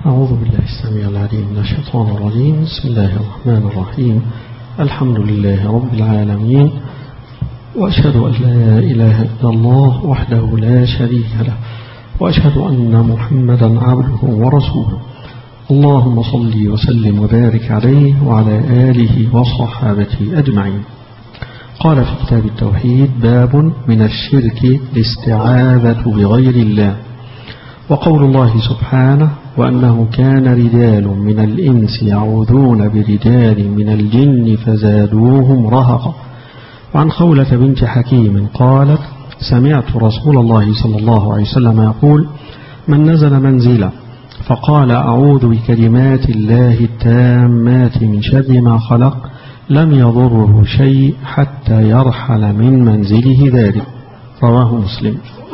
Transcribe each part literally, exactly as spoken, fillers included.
أعوذ بالله السميع العليم من الشيطان الرجيم. بسم الله الرحمن الرحيم. الحمد لله رب العالمين، وأشهد أن لا إله إلا الله وحده لا شريك له، وأشهد أن محمدا عبده ورسوله. اللهم صل وسلم وبارك عليه وعلى آله وصحابته أجمعين. قال في كتاب التوحيد: باب من الشرك الاستعاذة بغير الله. وقول الله سبحانه: وأنه كان رجال من الإنس يعوذون برجال من الجن فزادوهم رهقا. وعن خولة بنت حكيم قالت: سمعت رسول الله صلى الله عليه وسلم يقول: من نزل منزلا فقال أعوذ بكلمات الله التامات من شر ما خلق لم يضره شيء حتى يرحل من منزله ذلك. رواه مسلم.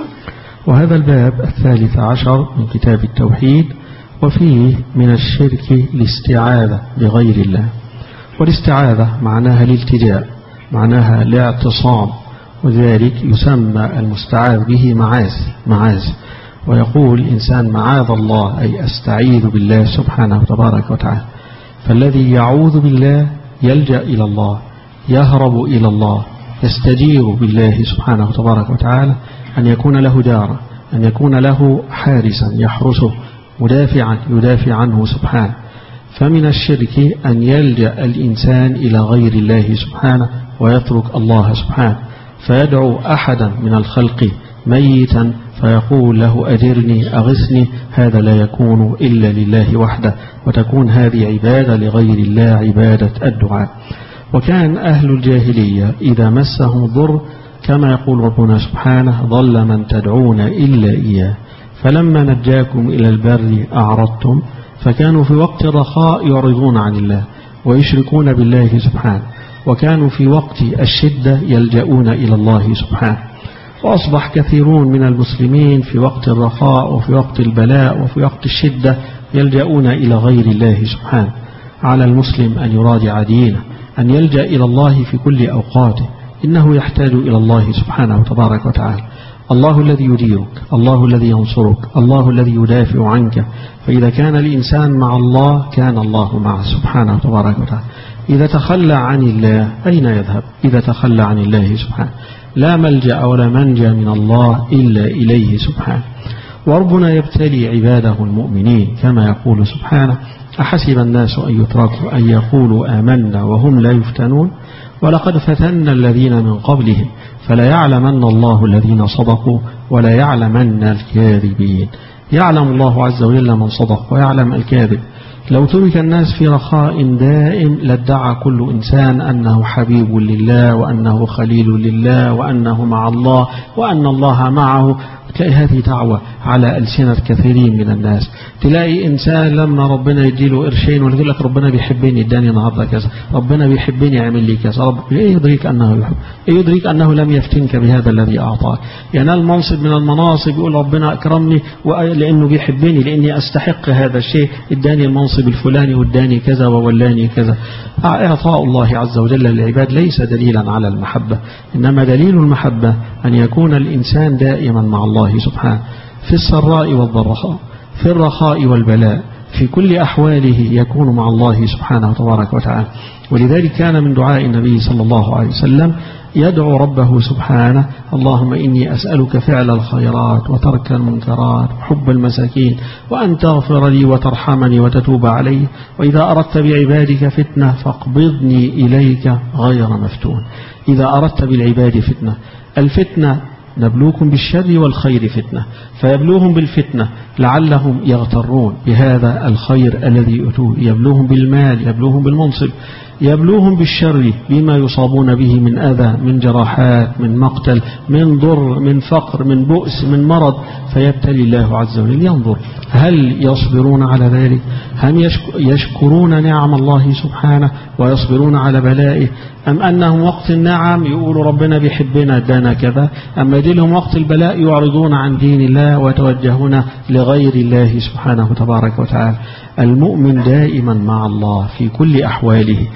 وهذا الباب الثالث عشر من كتاب التوحيد، وفيه من الشرك الاستعاذة بغير الله. والاستعاذة معناها الالتجاء، معناها الاعتصام، وذلك يسمى المستعاذ به معاذ معاذ ويقول الإنسان معاذ الله، أي أستعيذ بالله سبحانه وتبارك وتعالى. فالذي يعوذ بالله يلجأ إلى الله، يهرب إلى الله، يستجير بالله سبحانه وتبارك وتعالى أن يكون له جارا، أن يكون له حارسا يحرسه، مدافعا يدافع عنه سبحانه. فمن الشرك أن يلجأ الإنسان إلى غير الله سبحانه ويترك الله سبحانه، فيدعو أحدا من الخلق ميتا فيقول له أجرني أغثني. هذا لا يكون إلا لله وحده، وتكون هذه عبادة لغير الله، عبادة الدعاء. وكان أهل الجاهلية إذا مسهم ضر كما يقول ربنا سبحانه: ضل من تدعون إلا إياه، فلما نجاكم إلى البر أعرضتم. فكانوا في وقت الرخاء يعرضون عن الله ويشركون بالله سبحانه، وكانوا في وقت الشدة يلجؤون إلى الله سبحانه. وأصبح كثيرون من المسلمين في وقت الرخاء وفي وقت البلاء وفي وقت الشدة يلجؤون إلى غير الله سبحانه. على المسلم أن يراجع دينه، أن يلجأ إلى الله في كل أوقاته، إنه يحتاج إلى الله سبحانه وتبارك وتعالى. الله الذي يديرك، الله الذي ينصرك، الله الذي يدافع عنك. فإذا كان الإنسان مع الله كان الله معه سبحانه وتبارك وتعالى. إذا تخلى عن الله أين يذهب؟ إذا تخلى عن الله سبحانه لا ملجأ ولا منجى من الله إلا إليه سبحانه. وربنا يبتلي عباده المؤمنين كما يقول سبحانه: أحسب الناس أن يتركوا أن يقولوا آمنا وهم لا يفتنون ولقد فتنا الذين من قبلهم فلا يعلمن الله الذين صدقوا ولا يعلمن الكاذبين. يعلم الله عز وجل من صدق ويعلم الكاذب. لو ترك الناس في رخاء دائم لادعى كل إنسان أنه حبيب لله وأنه خليل لله وأنه مع الله وأن الله معه. تلاقي هذه دعوة على ألسنة كثيرين من الناس. تلاقي إنسان لما ربنا يديله قرشين ويقول لك ربنا بيحبني اداني النهارده كذا، ربنا بيحبني يعمل لي كذا. رب إيه يدريك أنه يحب؟ إيه يدريك أنه لم يفتنك بهذا الذي أعطاك؟ ينال منصب من المناصب يقول ربنا أكرمني لأنه بيحبني، لأني أستحق هذا الشيء، اداني المنصب الفلاني واداني كذا وولاني كذا. إعطاء الله عز وجل للعباد ليس دليلا على المحبة، إنما دليل المحبة أن يكون الإنسان دائما مع الله سبحانه في السراء والضراء، في الرخاء والبلاء، في كل أحواله يكون مع الله سبحانه وتبارك وتعالى. ولذلك كان من دعاء النبي صلى الله عليه وسلم يدعو ربه سبحانه: اللهم إني أسألك فعل الخيرات وترك المنكرات وحب المساكين، وأن تغفر لي وترحمني وتتوب علي، وإذا أردت بعبادك فتنة فاقبضني إليك غير مفتون. إذا أردت بالعباد فتنة، الفتنة نبلوكم بالشر والخير فتنة، فيبلوهم بالفتنة لعلهم يغترون بهذا الخير الذي أتوه، يبلوهم بالمال، يبلوهم بالمنصب، يبلوهم بالشر بما يصابون به من أذى، من جراحات، من مقتل، من ضر، من فقر، من بؤس، من مرض. فيبتلي الله عز وجل ينظر هل يصبرون على ذلك؟ هم يشكرون نعم الله سبحانه ويصبرون على بلائه، أم أنهم وقت النعم يقولوا ربنا بيحبنا ادانا كذا، أما يجيلهم وقت البلاء يعرضون عن دين الله ويتوجهون لغير الله سبحانه وتبارك وتعالى. المؤمن دائما مع الله في كل أحواله،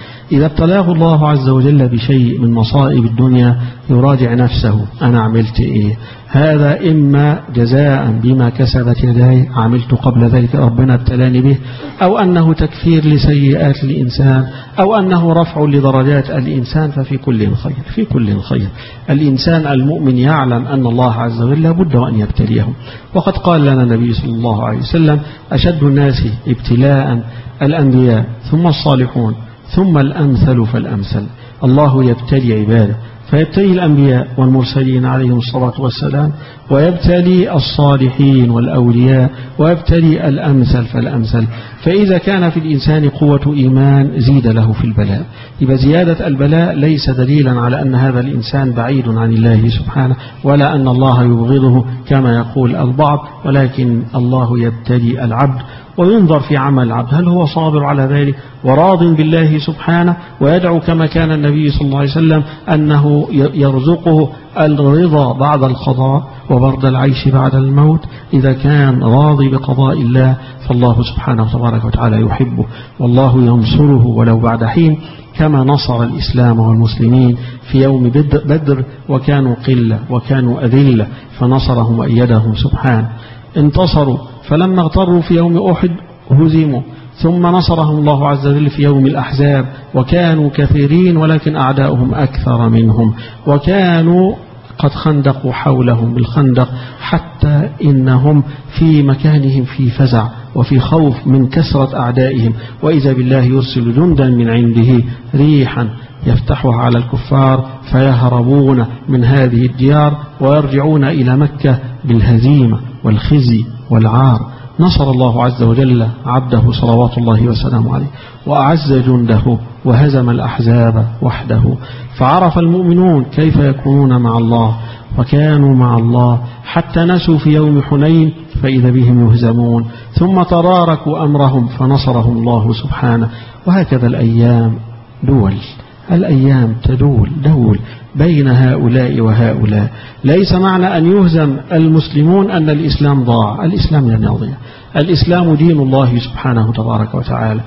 إذا ابتلاه الله عز وجل بشيء من مصائب الدنيا يراجع نفسه، أنا عملت إيه؟ هذا إما جزاء بما كسبت يداي، عملت قبل ذلك ربنا ابتلاني به، أو أنه تكفير لسيئات الإنسان، أو أنه رفع لدرجات الإنسان، ففي كل خير. في كل خير. الإنسان المؤمن يعلم أن الله عز وجل لابد أن يبتليه، وقد قال لنا النبي صلى الله عليه وسلم: أشد الناس ابتلاء الأنبياء ثم الصالحون ثم الأمثل فالأمثل. الله يبتلي عباده، فيبتلي الأنبياء والمرسلين عليهم الصلاة والسلام، ويبتلي الصالحين والأولياء، ويبتلي الأمثل فالأمثل. فإذا كان في الإنسان قوة إيمان زيد له في البلاء. يبقى زيادة البلاء ليس دليلا على أن هذا الإنسان بعيد عن الله سبحانه، ولا أن الله يبغضه كما يقول البعض، ولكن الله يبتلي العبد وينظر في عمل العبد، هل هو صابر على ذلك وراض بالله سبحانه، ويدعو كما كان النبي صلى الله عليه وسلم أنه يرزقه الرضا بعد القضاء وبرد العيش بعد الموت. إذا كان راضي بقضاء الله فالله سبحانه تبارك وتعالى يحبه، والله ينصره ولو بعد حين، كما نصر الإسلام والمسلمين في يوم بدر، وكانوا قلة وكانوا أذلة، فنصرهم وأيدهم سبحانه. انتصروا، فلما اغتروا في يوم أحد هزموا، ثم نصرهم الله عز وجل في يوم الأحزاب، وكانوا كثيرين ولكن أعداؤهم أكثر منهم، وكانوا قد خندقوا حولهم بالخندق، حتى إنهم في مكانهم في فزع وفي خوف من كثرة أعدائهم، وإذا بالله يرسل جندا من عنده ريحا يفتحها على الكفار فيهربون من هذه الديار ويرجعون إلى مكة بالهزيمة والخزي والعار. نصر الله عز وجل عبده صلوات الله وسلامه عليه، وأعز جنده، وهزم الأحزاب وحده. فعرف المؤمنون كيف يكونون مع الله، وكانوا مع الله حتى نسوا في يوم حنين فإذا بهم يهزمون، ثم تراركوا أمرهم فنصرهم الله سبحانه. وهكذا الأيام دول، الأيام تدول دول بين هؤلاء وهؤلاء. ليس معنى أن يهزم المسلمون أن الإسلام ضاع، الإسلام لن يضيع. الإسلام دين الله سبحانه تبارك وتعالى،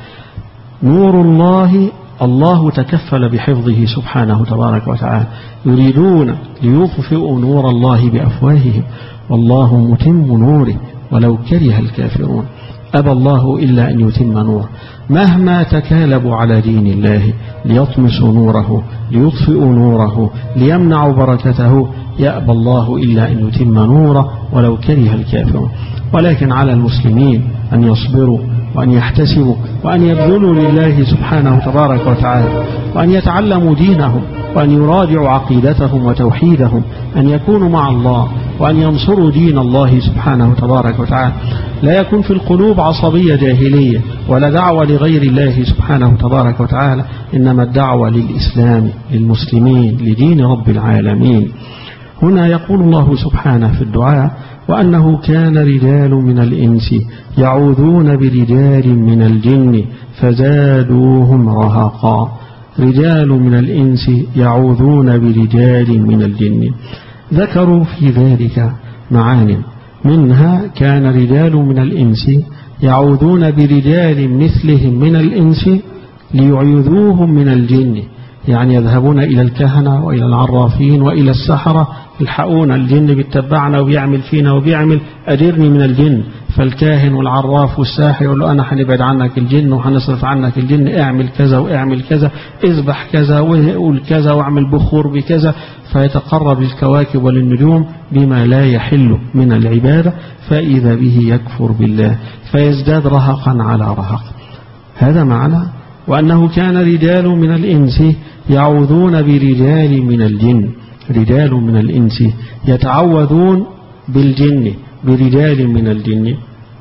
نور الله، الله تكفل بحفظه سبحانه تبارك وتعالى. يريدون ليطفئوا نور الله بأفواههم والله متم نوره ولو كره الكافرون. أبى الله إلا أن يتم نوره، مهما تكالبوا على دين الله ليطمسوا نوره، ليطفئوا نوره، ليمنعوا بركته، يأبى الله إلا أن يتم نوره ولو كره الكافرون. ولكن على المسلمين أن يصبروا وأن يحتسبوا وأن يبذلوا لله سبحانه تبارك وتعالى، وأن يتعلموا دينهم، وأن يراجعوا عقيدتهم وتوحيدهم، أن يكونوا مع الله، وأن ينصروا دين الله سبحانه تبارك وتعالى. لا يكون في القلوب عصبية جاهلية ولا دعوة لغير الله سبحانه تبارك وتعالى، إنما الدعوة للإسلام، للمسلمين، لدين رب العالمين. هنا يقول الله سبحانه في الدعاء: وأنه كان رجال من الإنس يعوذون برجال من الجن فزادوهم رهقا. رجال من الإنس يعوذون برجال من الجن. ذكروا في ذلك معان، منها كان رجال من الإنس يعوذون برجال مثلهم من الإنس ليعيذوهم من الجن، يعني يذهبون إلى الكهنة وإلى العرافين وإلى السحرة، الحقونا الجن بيتبعنا وبيعمل فينا وبيعمل، أجرني من الجن. فالكاهن والعراف والساحر يقول له: أنا هنبعد عنك الجن وهنصرف عنك الجن، اعمل كذا واعمل كذا، اذبح كذا وقول كذا واعمل بخور بكذا، فيتقرب للكواكب وللنجوم بما لا يحل من العبادة، فإذا به يكفر بالله فيزداد رهقا على رهق. هذا معنى. وأنه كان رجال من الإنس يعوذون برجال من الجن، رجال من الإنس يتعوذون بالجن برجال من الجن.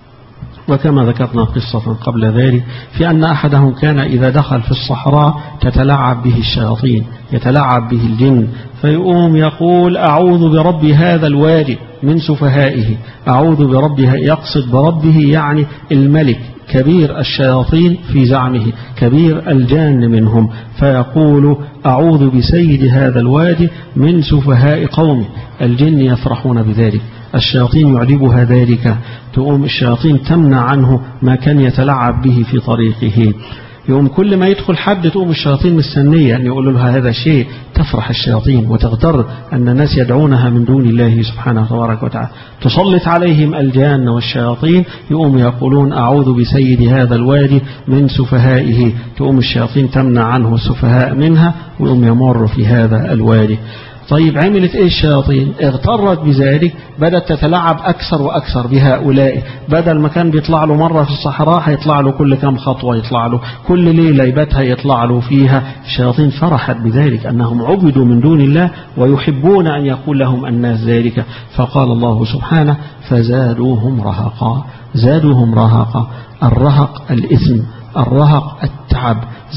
وكما ذكرنا قصة قبل ذلك في أن أحدهم كان إذا دخل في الصحراء تتلعب به الشياطين، يتلعب به الجن، فيقوم يقول: أعوذ برب هذا الوادي من سفهائه، أعوذ بربها، يقصد بربه يعني الملك كبير الشياطين في زعمه، كبير الجان منهم، فيقول: أعوذ بسيد هذا الوادي من سفهاء قومه. الجن يفرحون بذلك، الشياطين يعجبها ذلك، تقوم الشياطين تمنع عنه ما كان يتلعب به في طريقه. يقوم كل ما يدخل حد تقوم الشياطين مستنية أن يقولوا لها هذا شيء، تفرح الشياطين وتغتر أن الناس يدعونها من دون الله سبحانه تبارك وتعالى، تسلط عليهم الجان والشياطين، يقوم يقولون أعوذ بسيد هذا الوادي من سفهائه، تقوم الشياطين تمنع عنه السفهاء منها ويقوم يمر في هذا الوادي. طيب عملت ايه الشياطين؟ اغترت بذلك، بدأت تتلاعب أكثر وأكثر بهؤلاء، بدل ما كان بيطلع له مرة في الصحراء هيطلع له كل كم خطوة، يطلع له كل ليلة يباتها يطلع له فيها. الشياطين فرحت بذلك أنهم عبدوا من دون الله ويحبون أن يقول لهم الناس ذلك، فقال الله سبحانه فزادوهم رهقا. زادوهم رهقا، الرهق الإثم، الرهق التعب،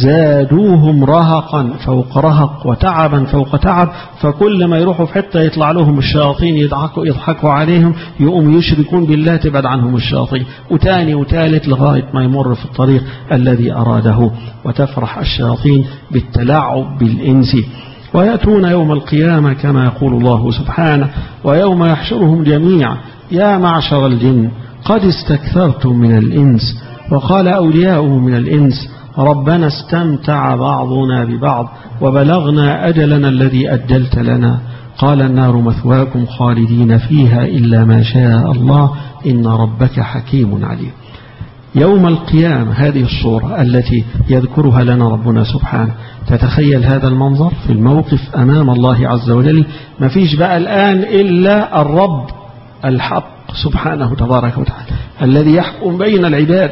زادوهم رهقا فوق رهق وتعبا فوق تعب. فكل ما يروحوا في حتة يطلع لهم الشياطين يضحكوا, يضحكوا عليهم، يقوم يشركون بالله، تبعد عنهم الشياطين، وتاني وتالت لغاية ما يمر في الطريق الذي أراده. وتفرح الشياطين بالتلاعب بالإنس. ويأتون يوم القيامة كما يقول الله سبحانه ويوم يحشرهم جميعا يا معشر الجن قد استكثرتم من الإنس. وقال أولياؤه من الإنس ربنا استمتع بعضنا ببعض وبلغنا أجلنا الذي أجلت لنا. قال النار مثواكم خالدين فيها إلا ما شاء الله إن ربك حكيم عليم. يوم القيامة هذه الصورة التي يذكرها لنا ربنا سبحانه، تتخيل هذا المنظر في الموقف أمام الله عز وجل، ما فيش بقى الآن إلا الرب الحق سبحانه تبارك وتعالى الذي يحكم بين العباد.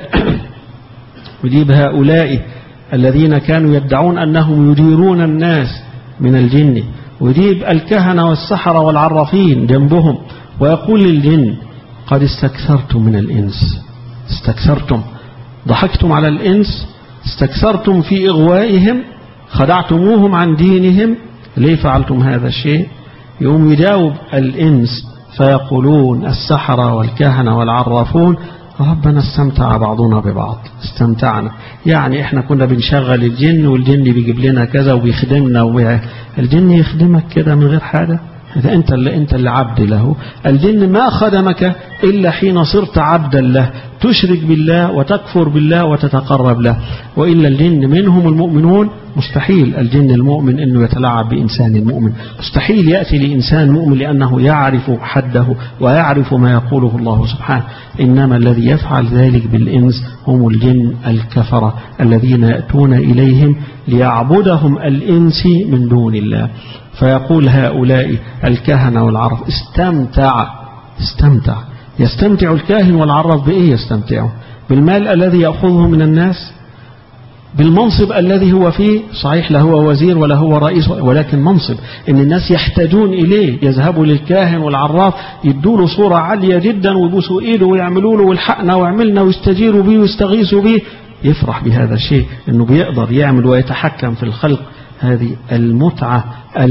ويجيب هؤلاء الذين كانوا يدعون أنهم يديرون الناس من الجن، ويجيب الكهنة والسحرة والعرافين جنبهم، ويقول للجن قد استكثرتم من الإنس. استكثرتم، ضحكتم على الإنس، استكثرتم في إغوائهم، خدعتموهم عن دينهم، ليه فعلتم هذا الشيء؟ يوم يجاوب الإنس فيقولون السحرة والكهنة والعرافون ربنا استمتع بعضنا ببعض. استمتعنا يعني احنا كنا بنشغل الجن والجن بيجيب لنا كذا وبيخدمنا، والجن يخدمك كده من غير حاجة؟ إذا أنت اللي أنت اللي عبد له. الجن ما خدمك إلا حين صرت عبدا له، تشرك بالله وتكفر بالله وتتقرب له. وإلا الجن منهم المؤمنون، مستحيل الجن المؤمن أنه يتلاعب بإنسان المؤمن، مستحيل يأتي لإنسان مؤمن لأنه يعرف حده ويعرف ما يقوله الله سبحانه. إنما الذي يفعل ذلك بالإنس هم الجن الكفرة الذين يأتون إليهم ليعبدهم الإنس من دون الله. فيقول هؤلاء الكهنة والعرف استمتع. استمتع يستمتع الكاهن والعرف بإيه؟ يستمتع بالمال الذي يأخذه من الناس، بالمنصب الذي هو فيه. صحيح لا هو وزير ولا هو رئيس، ولكن منصب إن الناس يحتاجون إليه، يذهبوا للكاهن والعراف يدوا له صورة عالية جدا ويبوسوا إيده ويعملوا له والحقنا ويعملنا ويستجيروا به ويستغيثوا به، يفرح بهذا الشيء إنه بيقدر يعمل ويتحكم في الخلق. هذه المتعة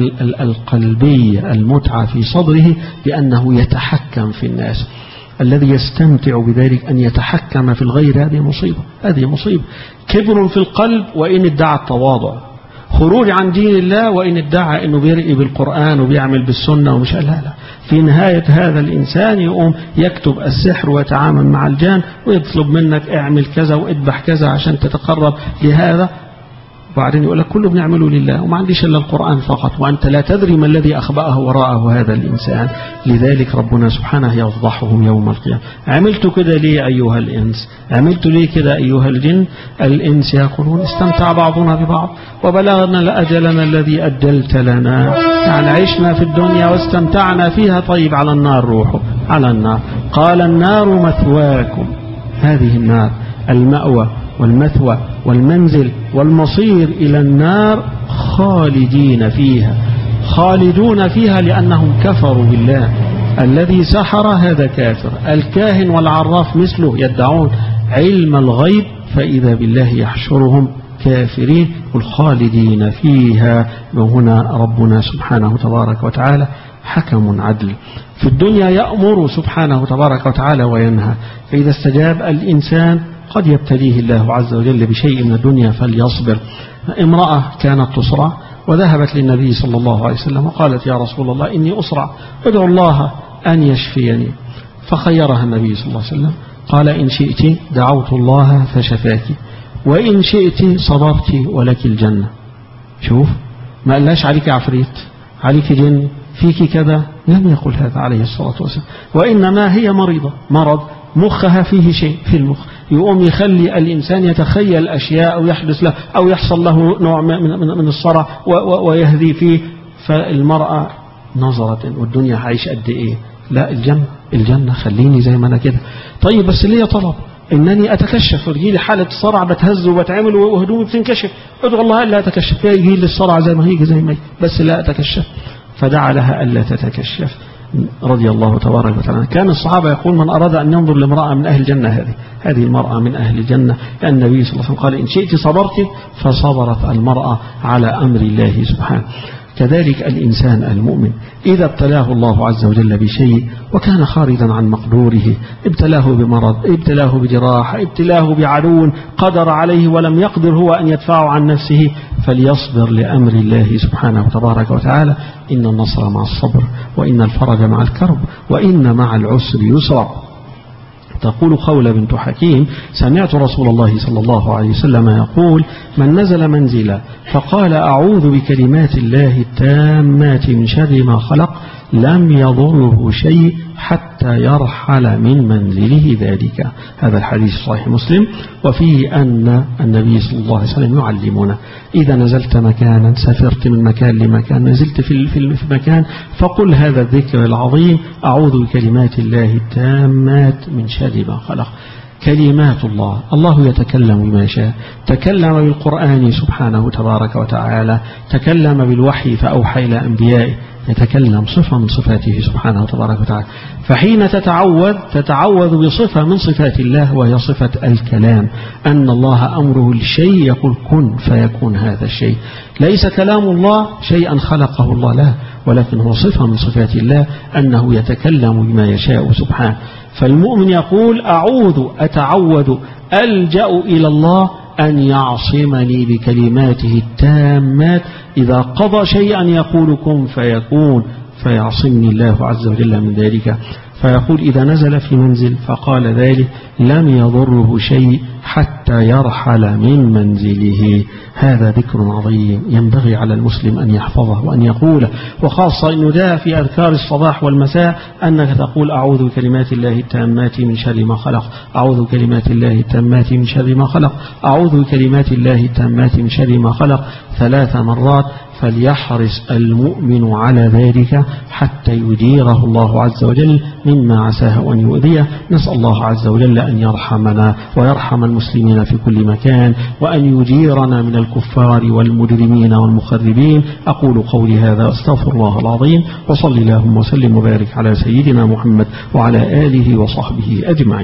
القلبية، المتعة في صدره بأنه يتحكم في الناس. الذي يستمتع بذلك أن يتحكم في الغير، هذه مصيبة، هذه مصيبة. كبر في القلب وإن ادعى التواضع، خروج عن دين الله وإن ادعى أنه بيرئي بالقرآن وبيعمل بالسنة ومش لا لا. في نهاية هذا الإنسان يقوم يكتب السحر ويتعامل مع الجان ويطلب منك اعمل كذا واذبح كذا عشان تتقرب لهذا، وبعدين يقول لك كله بنعمله لله وما عنديش إلا القرآن فقط، وأنت لا تدري ما الذي أخبأه وراءه هذا الإنسان. لذلك ربنا سبحانه يفضحهم يوم القيامة. عملت كده ليه أيها الإنس؟ عملت ليه كده أيها الجن؟ الإنس يقولون استمتع بعضنا ببعض وبلغنا لأجلنا الذي أجلت لنا. يعني عشنا في الدنيا واستمتعنا فيها، طيب على النار روحوا، على النار. قال النار مثواكم، هذه النار المأوى والمثوى والمنزل والمصير إلى النار، خالدين فيها. خالدون فيها لأنهم كفروا بالله. الذي سحر هذا كافر، الكاهن والعراف مثله يدعون علم الغيب، فإذا بالله يحشرهم كافرين. والخالدين فيها، وهنا ربنا سبحانه تبارك وتعالى حكم عدل. في الدنيا يأمر سبحانه تبارك وتعالى وينهى، فإذا استجاب الإنسان قد يبتليه الله عز وجل بشيء من الدنيا فليصبر. امرأة كانت تصرع وذهبت للنبي صلى الله عليه وسلم وقالت يا رسول الله إني أصرع، ادعو الله أن يشفيني. فخيرها النبي صلى الله عليه وسلم، قال إن شئت دعوت الله فشفاك، وإن شئت صبرت ولك الجنة. شوف، ما قالهاش عليك عفريت، عليك جن، فيك كذا، لم يقل هذا عليه الصلاة والسلام. وإنما هي مريضة، مرض مخها فيه شيء في المخ يقوم يخلي الإنسان يتخيل أشياء أو يحدث له أو يحصل له نوع من, من, من الصرع ويهذي فيه. فالمرأة نظرت والدنيا عايش قد إيه، لا الجنة، الجنة خليني زي ما أنا كده. طيب بس ليه طلب إنني أتكشف وتجي لي حالة صرع بتهز وبتعمل وهدومي بتنكشف، أدعو الله ألا أتكشف، يجي لي الصرع زي ما هيجي زي ما هي، بس لا أتكشف. فدعا لها ألا تتكشف رضي الله تبارك وتعالى. كان الصحابة يقول من أراد أن ينظر لامرأة من أهل الجنة هذه هذه المرأة من أهل الجنة، لأن النبي صلى الله عليه وسلم قال إن شئت صبرت، فصبرت المرأة على أمر الله سبحانه. كذلك الإنسان المؤمن إذا ابتلاه الله عز وجل بشيء وكان خارجا عن مقدوره، ابتلاه بمرض، ابتلاه بجراح، ابتلاه بعدو قدر عليه ولم يقدر هو أن يدفعه عن نفسه، فليصبر لأمر الله سبحانه وتبارك وتعالى. إن النصر مع الصبر، وإن الفرج مع الكرب، وإن مع العسر يسرا. تقول خولة بنت حكيم سمعت رسول الله صلى الله عليه وسلم يقول من نزل منزلا فقال أعوذ بكلمات الله التامات من شر ما خلق لم يضره شيء حتى يرحل من منزله ذلك. هذا الحديث صحيح مسلم، وفيه أن النبي صلى الله عليه وسلم يعلمنا إذا نزلت مكانا، سافرت من مكان لمكان، نزلت في في مكان، فقل هذا الذكر العظيم أعوذ بكلمات الله التامات من شر ما خلق. كلمات الله، الله يتكلم بما شاء، تكلم بالقرآن سبحانه تبارك وتعالى، تكلم بالوحي فأوحى إلى أنبيائه، يتكلم صفة من صفاته سبحانه وتبارك وتعالى. فحين تتعوذ تتعوذ بصفة من صفات الله وهي صفة الكلام، أن الله أمره للشيء يقول كن فيكون هذا الشيء. ليس كلام الله شيئا خلقه الله له، ولكن هو صفة من صفات الله أنه يتكلم بما يشاء سبحانه. فالمؤمن يقول أعوذ، أتعوذ، ألجأ إلى الله أن يعصمني بكلماته التامات، إذا قضى شيئا يقول كن فيكون، فيعصمني الله عز وجل من ذلك. فيقول إذا نزل في منزل فقال ذلك لم يضره شيء حتى يرحل من منزله. هذا ذكر عظيم ينبغي على المسلم أن يحفظه وأن يقوله، وخاصة أنه جاء في أذكار الصباح والمساء أنك تقول أعوذ بكلمات الله التامات من شر ما خلق، أعوذ بكلمات الله التامات من شر ما خلق، أعوذ بكلمات الله التامات من شر ما خلق ثلاث مرات. فليحرص المؤمن على ذلك حتى يديره الله عز وجل مما عساه أن يؤذيه. نسأل الله عز وجل أن يرحمنا ويرحم المسلمين في كل مكان، وأن يجيرنا من الكفار والمجرمين والمخربين. أقول قولي هذا أستغفر الله العظيم، وصل اللهم وسلم وبارك على سيدنا محمد وعلى آله وصحبه أجمعين.